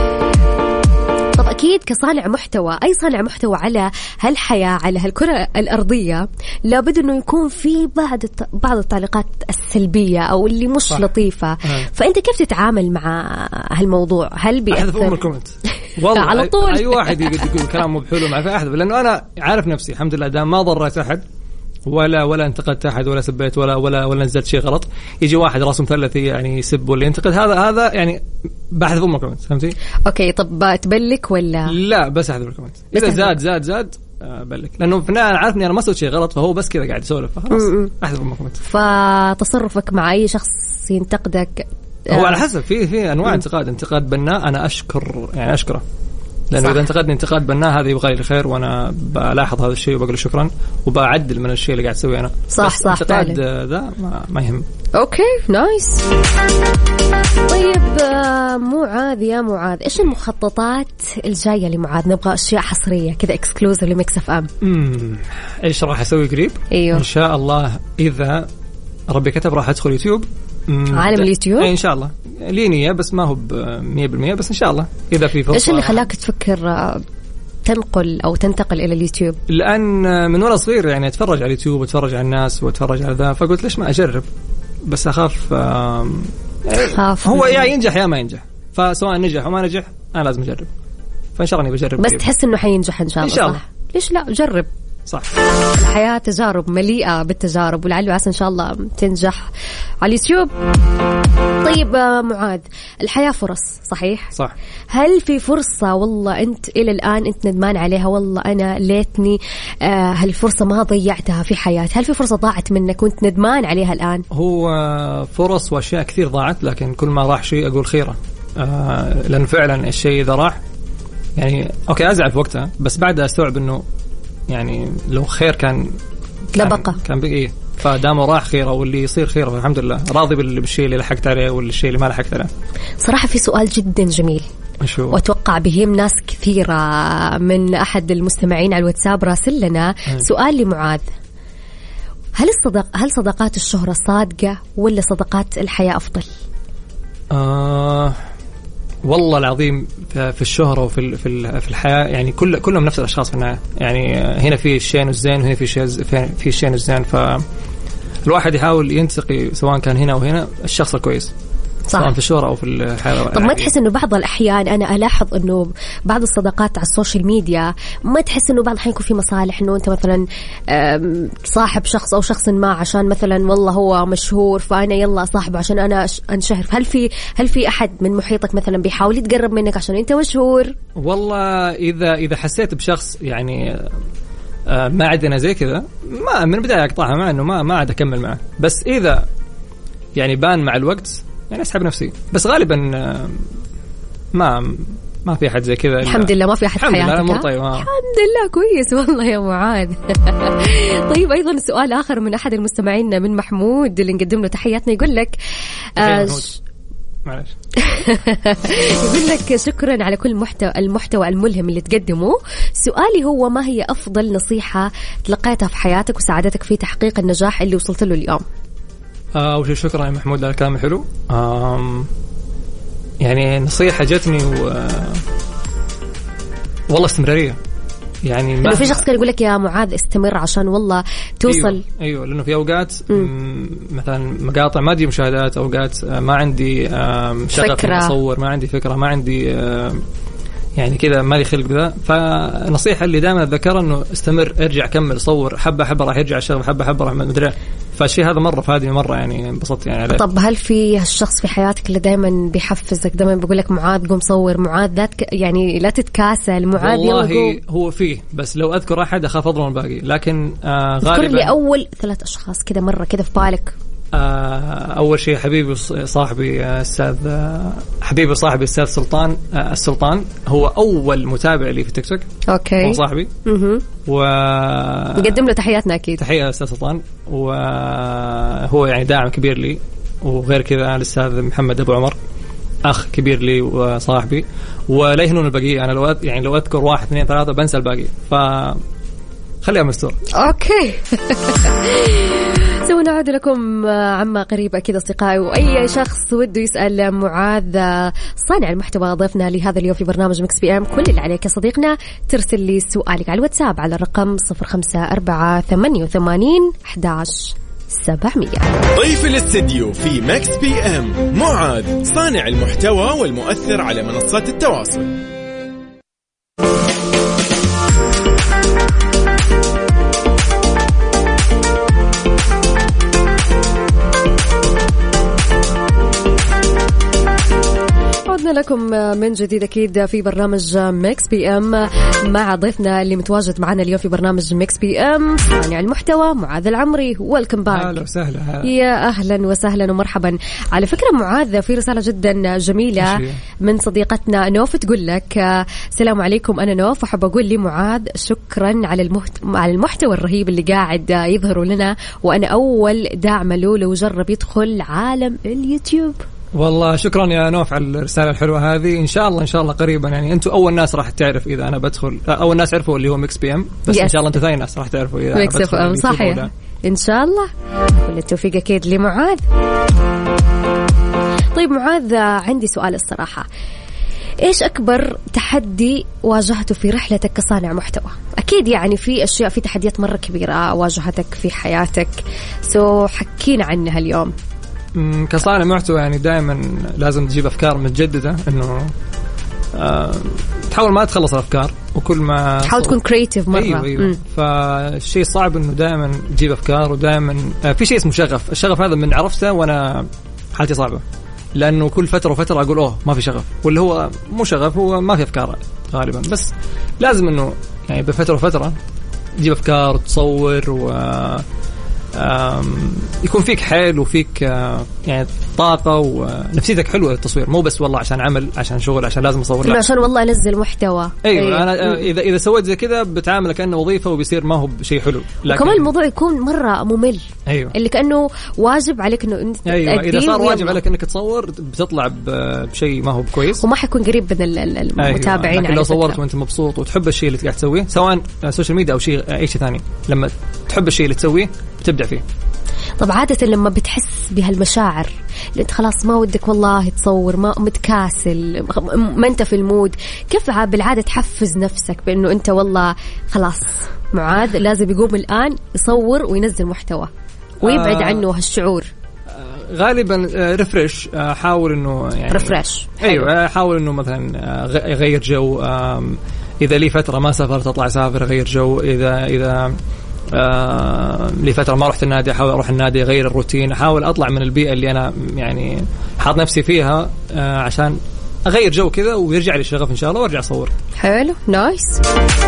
طب أكيد كصانع محتوى، أي صانع محتوى على هالحياة على هالكرة الأرضية لابد أنه يكون في بعض بعض التعليقات السلبية أو اللي مش صح. لطيفة. أه. فأنت كيف تتعامل مع هالموضوع؟ هل بيأثر؟ أحذف أم الكومنت والله على طول. أي واحد يقول كلام مو بحلو معه أحذف، لأنه أنا عارف نفسي الحمد لله دام ما ضرت أحد ولا ولا انتقدت أحد ولا سبيت ولا ولا ولا نزلت شيء غلط. يجي واحد راسه مثلث يعني يسب ولا ينتقد، هذا هذا يعني بحذف أم الكومنت. فهمتي؟ أوكي طب تبلك ولا لا؟ بس أحذف الكومنت. إذا زاد زاد زاد بلك، لأنه في النهاية عارفني أنا ما سويت شيء غلط، فهو بس كذا قاعد يسولف، فخلاص أحذف أم الكومنت. فتصرفك مع أي شخص ينتقدك هو على حسب، في في أنواع انتقاد. انتقاد بناء أنا أشكر يعني أشكره، لأنه إذا انتقدني انتقاد بناء هذا يبغى لي الخير، وأنا بلاحظ هذا الشيء وبقول شكرا وبعدل من الشيء اللي قاعد أسويه أنا. صح صح انتقاد ذا ما, ما يهم. أوكي نايس. طيب معاذ يا معاذ، إيش المخططات الجاية لمعاذ؟ نبغى أشياء حصرية كذا إكسكلوزيف لميكس اف ام. امم إيش راح أسوي قريب؟ أيوه إن شاء الله إذا ربي كتب راح أدخل يوتيوب. عالم اليوتيوب إن شاء الله لي نية، بس ما هو مية بالمية، بس إن شاء الله إذا في فرصة. إيش اللي خلاك تفكر تنقل أو تنتقل إلى اليوتيوب؟ لأن من وأنا صغير يعني أتفرج على اليوتيوب وأتفرج على الناس وأتفرج على ذا، فقلت ليش ما أجرب، بس أخاف خاف هو يا ينجح يا ما ينجح، فسواء نجح وما نجح أنا لازم أجرب، فإن شاء الله إني بجرب. بس قريب. تحس إنه حينجح إن شاء الله؟ إن شاء الله. صح؟ ليش لا جرب. صح. الحياة تجارب مليئة بالتجارب، ولعل وعسى إن شاء الله تنجح على اليوتيوب. طيب معاذ، الحياة فرص صحيح؟ صح. هل في فرصة والله أنت إلى الآن أنت ندمان عليها، والله أنا ليتني آه هالفرصة ما ضيعتها في حياتي؟ هل في فرصة ضاعت منك وأنت ندمان عليها الآن؟ هو فرص وأشياء كثير ضاعت، لكن كل ما راح شيء أقول خيره، آه لأن فعلا الشيء إذا راح يعني أوكي أزعل في وقتها، بس بعدها أستوعب إنه يعني لو خير كان لبقى كان بقي، فدامه راح خيره واللي يصير خيره، فالحمد لله راضي بالشيء اللي لحقت عليه والشيء اللي ما لحقت عليه. صراحة في سؤال جدا جميل شو؟ وأتوقع بهم ناس كثيرة، من أحد المستمعين على الواتساب راسل لنا م. سؤال لمعاذ: هل الصدق هل صداقات الشهرة صادقة ولا صداقات الحياة أفضل؟ آه والله العظيم في الشهرة وفي في الحياة يعني كل كلهم نفس الأشخاص في النهاية، يعني هنا في الشين والزين وهنا في شيء في الشين والزين، فالواحد يحاول ينتقي سواء كان هنا وهنا الشخص الكويس، سواء في الشهرة أو في الحياة. طب ما تحس إنه بعض الأحيان أنا ألاحظ إنه بعض الصداقات على السوشيال ميديا ما تحس إنه بعض الأحيان يكون في مصالح، إنه أنت مثلا صاحب شخص أو شخص ما عشان مثلا والله هو مشهور فأنا يلا صاحبه عشان أنا أنشهر. هل في هل في أحد من محيطك مثلا بيحاول يتقرب منك عشان أنت مشهور؟ والله إذا إذا حسيت بشخص يعني ما عندنا زي كذا، ما من البداية أقطعها، مع إنه ما ما عاد أكمل معه، بس إذا يعني بان مع الوقت يعني أسحب نفسي، بس غالبا ما ما في أحد زي كذا. الحمد لله ما في أحد في حياتك. طيب الحمد لله كويس والله يا معاذ. طيب أيضا سؤال آخر من أحد المستمعين من محمود اللي نقدم له تحياتنا، يقول لك آه معلش. يقول لك شكرا على كل محتوى المحتوى الملهم اللي تقدمه. سؤالي هو ما هي أفضل نصيحة تلقيتها في حياتك وساعدتك في تحقيق النجاح اللي وصلت له اليوم؟ أول شيء شكرا يا محمود على الكلام الحلو. يعني نصيحة جتني و... والله استمرارية. يعني ما في شخص كان يقول لك يا معاذ استمر عشان والله توصل. أيوة, أيوة لأنه في أوقات مثلا مقاطع ما دي مشاهدات، أوقات ما عندي شغف أصور، ما عندي فكرة، ما عندي يعني كذا ما لي خلق بذا. فنصيحة اللي دائما أتذكرها إنه استمر، ارجع كمل صور، حبة حبة راح يرجع الشغف، حبة حبة راح ما أدري. فالشيء هذا مرة فادني مرة، يعني انبسطت يعني عليه. طب هل في هالشخص في حياتك اللي دائما بيحفزك، دائما بيقول لك معاذ قوم صور، معاذ لا تك... يعني لا تتكاسل، معاذ والله هو فيه، بس لو أذكر أحد أخاف أضرب الباقي. لكن آه غالبا اذكر لي أول ثلاث أشخاص كذا مرة كذا في بالك. أول شيء حبيبي صاحبي أستاذ حبيبي صاحبي أستاذ سلطان السلطان، هو أول متابع لي في تيك توك. أوكي. هو صاحبي. اها. و نقدم له تحياتنا أكيد. تحية أستاذ سلطان، وهو يعني داعم كبير لي. وغير كذا الأستاذ محمد أبو عمر، أخ كبير لي وصاحبي. ولا يهنون الباقي، أنا لو يعني لو أذكر واحد اثنين ثلاثة بنسى الباقي، ف خليها مستور. أوكي. سوف نعود لكم عما قريب أكيد أصدقائي، وأي شخص وده يسأل معاذ صانع المحتوى ضيفنا لهذا اليوم في برنامج مكس بي ام، كل اللي عليك يا صديقنا ترسل لي سؤالك على الواتساب على الرقم صفر خمسة أربعة ثمانية وثمانين أحد عشر سبعمية. ضيف الاستديو في مكس بي ام معاذ، صانع المحتوى والمؤثر على منصات التواصل. لكم من جديد أكيد في برنامج ميكس بي ام مع ضيفنا اللي متواجد معنا اليوم في برنامج ميكس بي ام، صانع المحتوى معاذ العمري. ويلكم باك. أهلا وسهلا. يا أهلا وسهلا ومرحبا. على فكرة معاذ في رسالة جدا جميلة من صديقتنا نوف تقول لك السلام عليكم، أنا نوف وحب أقول لي معاذ شكرا على المحت... على المحتوى الرهيب اللي قاعد يظهروا لنا، وأنا أول داعمة له لو جرب يدخل عالم اليوتيوب. والله شكرا يا نوف على الرسالة الحلوة هذه. إن شاء الله إن شاء الله قريبا، يعني أنتوا أول ناس راح تعرف إذا أنا بدخل، أول ناس عرفوا اللي هو ميكس بي إم، بس yes. إن شاء الله أنتوا ثاني ناس راح تعرفوا إذا ميكس بي إم. صحيح إن شاء الله. كل التوفيق أكيد لمعاذ. طيب معاذ، عندي سؤال الصراحة، إيش أكبر تحدي واجهته في رحلتك كصانع محتوى؟ أكيد يعني في أشياء، في تحديات مرة كبيرة واجهتك في حياتك، سو حكينا عنها اليوم. كصانع محتوى يعني دائما لازم تجيب أفكار متجددة، إنه أه تحاول ما تخلص الأفكار، وكل ما تحاول تكون كرياتيف مرة. أيوة أيوة. فالشيء صعب إنه دائما تجيب أفكار، ودائما أه في شيء اسمه شغف. الشغف هذا من عرفته وأنا حالتي صعبة، لأنه كل فترة وفترة أقول أوه ما في شغف، واللي هو مو شغف، هو ما في أفكار غالبا. بس لازم إنه يعني بفترة وفترة تجيب أفكار وتصور، و يكون فيك حيل وفيك يعني طاقة ونفسيتك حلوة للتصوير، مو بس والله عشان عمل، عشان شغل، عشان لازم أصور، لا عشان والله أنزل محتوى. أيوة, أيوة. أنا إذا إذا سويت زي كذا بتعامل كأنه وظيفة وبيصير ما هو شيء حلو. لكن كمان الموضوع يكون مرة ممل. أيوة. اللي كأنه واجب عليك إنه أنت أيوة. إذا صار واجب عليك إنك تصور بتطلع بشيء ما هو كويس، وما حيكون قريب من المتابعين. أيوة. لو صورت وأنت مبسوط وتحب الشيء اللي قاعد تسويه، سواء سوشيال ميديا أو شيء أي شيء ثاني، لما تحب الشيء اللي تسويه بتبدع فيه. طب عادة لما بتحس بهالمشاعر اللي انت خلاص ما ودك والله تصور، ما متكاسل، ما انت في المود، كيف بالعادة تحفز نفسك بأنه انت والله خلاص معاذ لازم يقوم الآن يصور وينزل محتوى ويبعد آه عنه هالشعور؟ غالبا ريفرش، حاول انه يعني ريفرش. ايوه حاول انه مثلا يغير جو، اذا لي فترة ما سافرت اطلع اسافر اغير جو، اذا اذا آه لفترة ما رحت النادي أحاول أروح النادي، أغير الروتين، أحاول أطلع من البيئة اللي أنا يعني حاط نفسي فيها آه عشان أغير جو كذا ويرجع لي الشغف إن شاء الله وأرجع أصور. حلو نايس.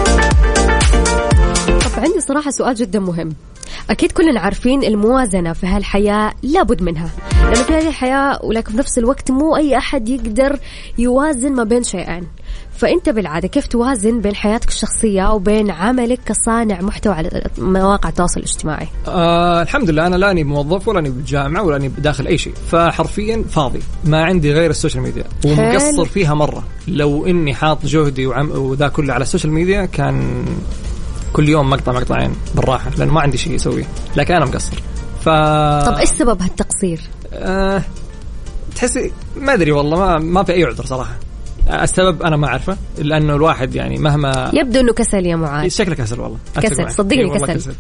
طب عندي صراحة سؤال جدا مهم. أكيد كلنا عارفين الموازنة في هالحياة لابد منها، لأنه في هذه الحياة، ولكن في نفس الوقت مو أي أحد يقدر يوازن ما بين شيئين. فأنت بالعادة كيف توازن بين حياتك الشخصية وبين عملك كصانع محتوى على مواقع التواصل الاجتماعي؟ آه الحمد لله، أنا لاني موظف ولاني بالجامعة ولاني داخل أي شيء، فحرفيا فاضي، ما عندي غير السوشيال ميديا ومقصر فيها مرة. لو إني حاط جهدي وعم وذا كله على السوشيال ميديا كان كل يوم مقطع مقطعين بالراحة، لأنه ما عندي شيء أسويه، لكن أنا مقصر. ف... طب إيش سبب هالتقصير؟ آه تحسي ما أدري والله، ما ما في أي عذر صراحة. السبب أنا ما أعرفه، لأنه الواحد يعني مهما يبدو إنه كسل يا معاذ. شكله كسل والله، كسل صدقني كسل, كسل.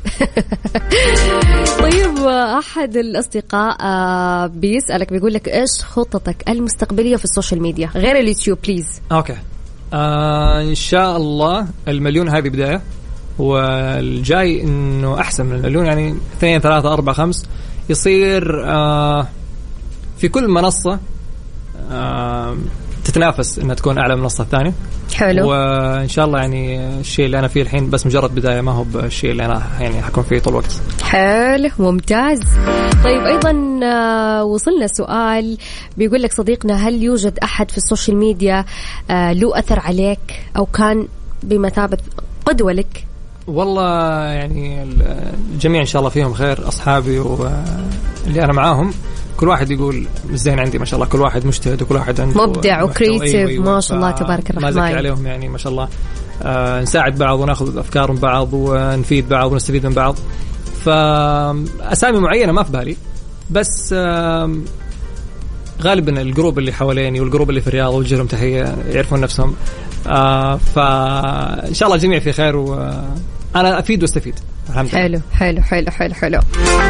طيب أحد الأصدقاء بيسألك بيقول لك إيش خطتك المستقبلية في السوشيال ميديا غير اليوتيوب بليز؟ أوكي آه إن شاء الله المليون هذه بداية، والجاي إنه أحسن من المليون، يعني اثنين ثلاثة أربعة خمس يصير آه في كل منصة آه تتنافس إنها تكون أعلى من المنصة الثانية. حلو. وإن شاء الله يعني الشيء اللي أنا فيه الحين بس مجرد بداية، ما هو بالشيء اللي أنا يعني حكون فيه طول الوقت. حلو ممتاز. طيب أيضا وصلنا سؤال بيقول لك صديقنا، هل يوجد أحد في السوشيال ميديا له أثر عليك أو كان بمثابة قدوة لك؟ والله يعني الجميع إن شاء الله فيهم خير، أصحابي واللي أنا معاهم كل واحد يقول زين عندي ما شاء الله، كل واحد مجتهد وكل واحد عنده مبدع وكريتيف ما شاء الله تبارك الرحمن. ما زكي عليهم يعني ما شاء الله. آه نساعد بعض وناخذ أفكار من بعض ونفيد بعض ونستفيد من بعض. فأسامي معينة ما في بالي، بس آه غالبا الجروب اللي حواليني والجروب اللي في الرياض وجههم تحية يعرفون نفسهم. آه فإن شاء الله الجميع في خير وأنا أفيد واستفيد. حلو حلو حلو حلو حلو.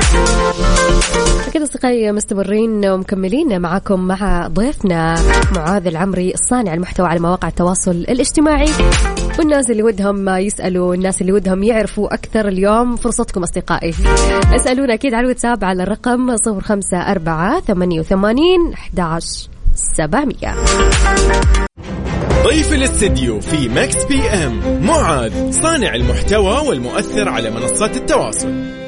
كده أصدقائي مستمرين ومكملين معاكم مع ضيفنا معاذ العمري، صانع المحتوى على مواقع التواصل الاجتماعي. والناس اللي ودهم يسألوا، الناس اللي ودهم يعرفوا أكثر، اليوم فرصتكم أصدقائي. اسألونا أكيد على الواتساب على الرقم صفر خمسة أربعة ثمانية وثمانين أحد عشر سبعمية. ضيف الاستديو في ميكس بي ام معاذ، صانع المحتوى والمؤثر على منصات التواصل.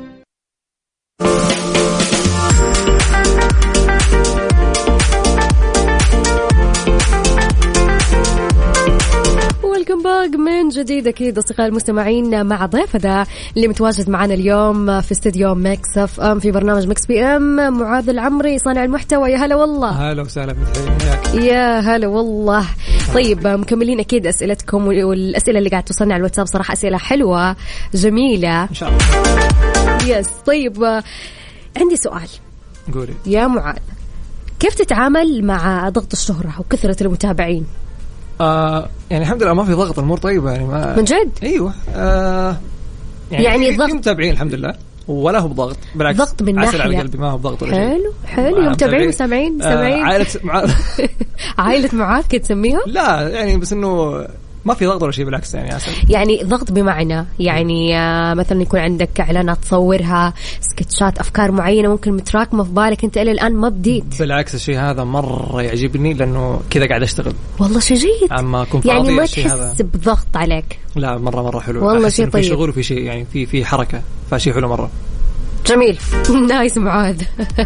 من جديد أكيد أصدقائي المستمعين مع ضيفنا اللي متواجد معنا اليوم في استديو ميكس اف ام في برنامج ميكس بي ام، معاذ العمري صانع المحتوى. يا هلا والله. هلا وسهلا بك. يا هلا والله. طيب مكملين أكيد أسئلتكم والأسئلة اللي قاعد توصلنا على الواتساب، صراحة أسئلة حلوة جميلة إن شاء الله. يس. طيب عندي سؤال. قولي يا معاذ، كيف تتعامل مع ضغط الشهرة وكثرة المتابعين؟ آه يعني الحمد لله ما في ضغط، الأمور طيبة يعني. ما من جد؟ أيوة. آه يعني, يعني الضغط في متابعين الحمد لله ولا هو بضغط، بالعكس ضغط من ناحية على قلبي، ما هو بضغط ولا حلو حلو. يوم متابعين وسامعين سامعين. آه عائلة معاذ. عائلة معاذ كده تسميها؟ لا يعني بس إنه ما في ضغط ولا شيء، بالعكس يعني أسأل. يعني ضغط بمعنى يعني آه مثلا يكون عندك إعلانات تصورها، سكتشات، أفكار معينة ممكن متراكمة في بالك أنت إلى الآن ما بديت. بالعكس الشيء هذا مرة يعجبني، لأنه كذا قاعد أشتغل. والله شيء جيد. أما أكون يعني فاضي ما تحس بضغط عليك. لا مرة مرة حلو والله شيء طيب. في شغل وفي شيء يعني في في حركة، فشيء حلو مرة. جميل. نايس معاذ.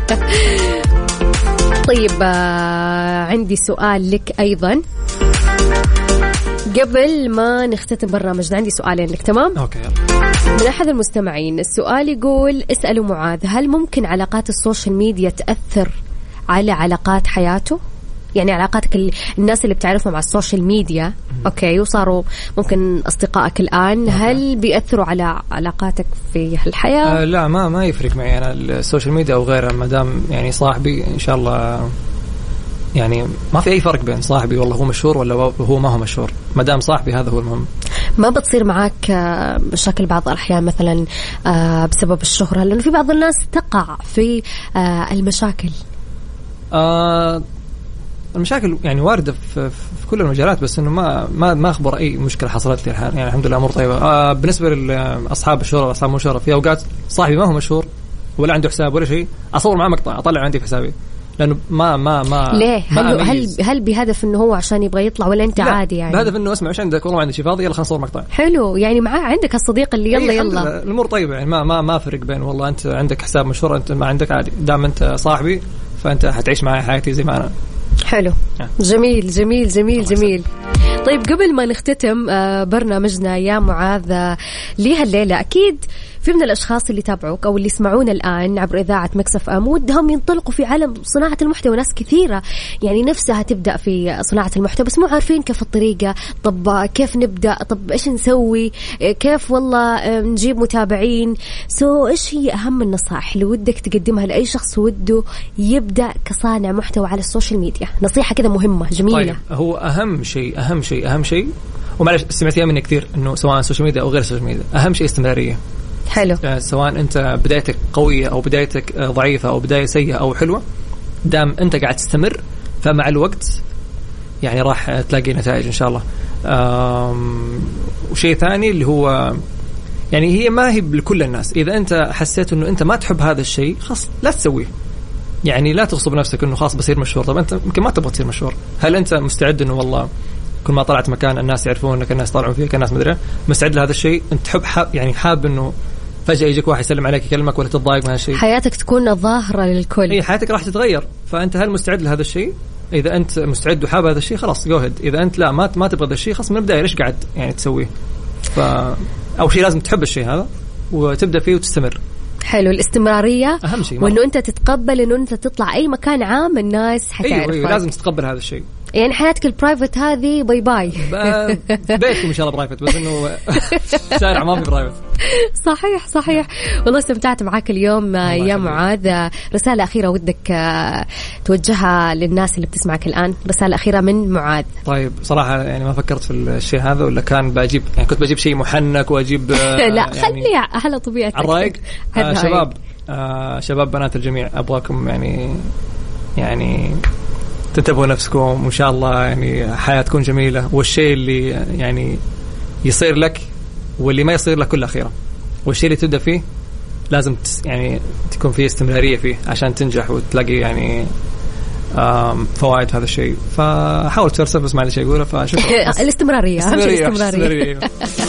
طيب آه عندي سؤال لك أيضا قبل ما نختتم برنامجنا. عندي سؤالين لك. تمام؟ أوكي. من أحد المستمعين السؤال يقول اسألوا معاذ، هل ممكن علاقات السوشيال ميديا تأثر على علاقات حياته؟ يعني علاقاتك الناس اللي بتعرفهم على السوشيال ميديا أوكي وصاروا ممكن أصدقائك الآن، أوكي. هل بيأثروا على علاقاتك في الحياة؟ آه لا ما ما يفرق معي أنا السوشيال ميديا أو غيره، ما دام يعني صاحبي إن شاء الله، يعني ما في أي فرق بين صاحبي والله هو مشهور ولا هو ما هو مشهور، ما دام صاحبي هذا هو المهم. ما بتصير معك مشاكل بعض الأحيان مثلا بسبب الشهرة؟ لأنه في بعض الناس تقع في المشاكل. آه المشاكل يعني واردة في, في كل المجالات، بس إنه ما ما ما أخبر أي مشكلة حصلت لي الحين، يعني الحمد لله أمور طيبة. آه بالنسبة لأصحاب الشهرة وأصحاب المشهرة، في أوقات صاحبي ما هو مشهور ولا عنده حساب ولا شيء، أصور معه مقطع أطلع عندي في حسابي، لأنه ما ما ما ليه؟ هل هل هل بهدف إنه هو عشان يبغى يطلع ولا أنت عادي يعني؟ بهدف إنه أسمع إيش عندك، والله ما عندي شيء فاضي، يلا خلينا نصور مقطع. حلو، يعني معاه عندك الصديق اللي يلا يلا الأمور طيبة يعني، ما ما ما فرق بين والله أنت عندك حساب مشهور أنت ما عندك، عادي دام أنت صاحبي فأنت حتعيش معي حياتي زي ما أنا. حلو. جميل جميل جميل جميل. طيب قبل ما نختتم برنامجنا يا معاذ لهالليلة، أكيد في من الأشخاص اللي تابعوك أو اللي يسمعون الآن عبر إذاعة مكس اف ام ودهم ينطلقوا في عالم صناعة المحتوى. ناس كثيرة يعني نفسها تبدأ في صناعة المحتوى بس مو عارفين كيف الطريقة، طب كيف نبدأ، طب إيش نسوي، كيف والله نجيب متابعين. سو إيش هي أهم النصائح اللي ودك تقدمها لأي شخص وده يبدأ كصانع محتوى على السوشيال ميديا؟ نصيحة كده مهمة جميلة. طيب هو أهم شيء أهم شيء أهم شيء ومعلش سمعتيها مني كثير إنه سواء سوشيال ميديا أو غير سوشيال ميديا، أهم شيء استمرارية. حلو. سواء أنت بدايتك قوية أو بدايتك ضعيفة أو بداية سيئة أو حلوة، دام أنت قاعد تستمر فمع الوقت يعني راح تلاقي نتائج إن شاء الله. وشيء ثاني اللي هو يعني هي ما هي لكل الناس. إذا أنت حسيت إنه أنت ما تحب هذا الشيء خلاص لا تسويه. يعني لا تغصب نفسك إنه خلاص بصير مشهور. طب أنت يمكن ما تبغى تصير مشهور. هل أنت مستعد إنه والله كل ما طلعت مكان الناس يعرفونك، الناس طالعون فيك، الناس مدري مستعد لهذا الشيء؟ أنت تحب حاب يعني حاب إنه فجأة يجيك واحد يسلم عليك يكلمك ولا تتضايق من هالشيء؟ حياتك تكون ظاهرة للكل. أي حياتك راح تتغير. فأنت هل مستعد لهذا الشيء؟ إذا أنت مستعد وحاب هذا الشيء خلاص جو هيد. إذا أنت لا ما ما تبغى هذا الشيء خلاص من البداية ليش قاعد يعني تسويه؟ فأول شيء لازم تحب الشيء هذا وتبدأ فيه وتستمر. حلو. الاستمرارية أهم شيء، وإنه أنت تتقبل إنه أنت تطلع أي مكان عام الناس حتعرفك. أيوة أيوة لازم تتقبل هذا الشيء. يعني حياتك البرايفت هذه باي باي. بيتكم إن شاء الله برايفت بس إنه شارع ما في برايفت. صحيح صحيح. والله استمتعت معاك اليوم يا معاذ. رسالة أخيرة ودك توجهها للناس اللي بتسمعك الآن؟ رسالة أخيرة من معاذ. طيب صراحة يعني ما فكرت في الشيء هذا ولا كان بجيب يعني كنت بجيب شيء محنك وأجيب لا يعني خلي على طبيعتك. الرايق. آه شباب آه شباب بنات الجميع أبغاكم يعني يعني تنتبهوا نفسكم وإن شاء الله يعني حياة تكون جميلة. والشيء اللي يعني يصير لك واللي ما يصير لك كله خيرة. والشيء اللي تبدأ فيه لازم يعني تكون فيه استمرارية فيه عشان تنجح وتلاقي يعني فوائد هذا الشيء. فحاول تفلسف بس ما على شيء يقوله. فشكرا. الاستمرارية أهم شيء. الاستمرارية.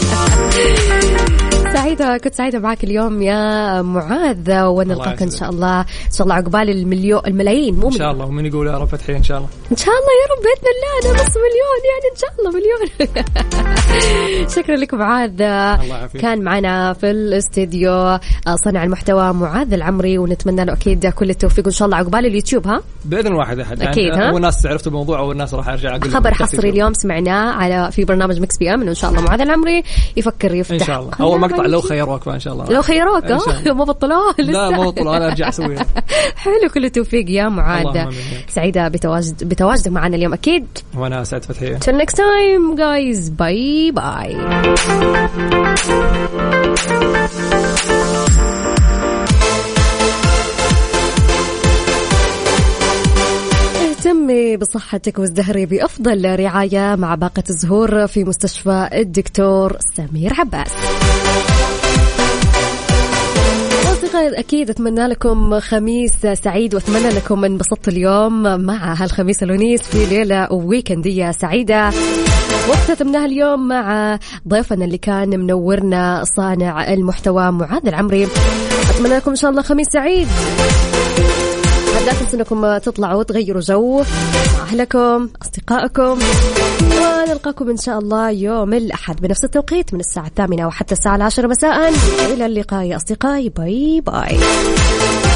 سعيدة كنت سعيدة معك اليوم يا معاذ ونلقاك إن شاء الله إن شاء الله عقبال المليون الملايين مو إن شاء الله. ومن يقول يا رب فتحي إن شاء الله إن شاء الله يا رب بإذن الله. أنا نص مليون يعني إن شاء الله مليون. شكرا لك معاذ. كان معنا في الاستديو صانع المحتوى معاذ العمري ونتمنى له أكيد كل التوفيق وإن شاء الله عقبال اليوتيوب. ها بإذن واحد أحد أكيد. يعني أول ناس عرفتوا الموضوع أول ناس راح أرجع أقول خبر حصري اليوم سمعناه على في برنامج مكس بي أم إنه إن شاء الله معاذ العمري يفكر يفتح إن شاء الله أول مقطع لو خيروك إن شاء الله. لو خيروك اه ما بطلوه لسه. لا ما بطلوه أنا أرجع أسويها. حلو كل التوفيق يا معاذ. سعيدة بتواجد بتواجدك معنا اليوم أكيد. وأنا سعد فتحية. Till next time guys. باي باي. اهتمي بصحتك وازدهري بأفضل رعاية مع باقة الزهور في مستشفى الدكتور سمير عباس. أكيد أتمنى لكم خميس سعيد وأتمنى لكم انبسطتوا اليوم مع هالخميس الونيس في ليلة ويكندية سعيدة. واختتمناها اليوم مع ضيفنا اللي كان منورنا صانع المحتوى معاذ العمري. أتمنى لكم إن شاء الله خميس سعيد. لا تنسوا أنكم تطلعوا تغيروا جو مع أهلكم أصدقائكم ونلقاكم إن شاء الله يوم الأحد بنفس التوقيت من الساعة الثامنة وحتى الساعة العاشرة مساء. إلى اللقاء يا أصدقائي. باي باي.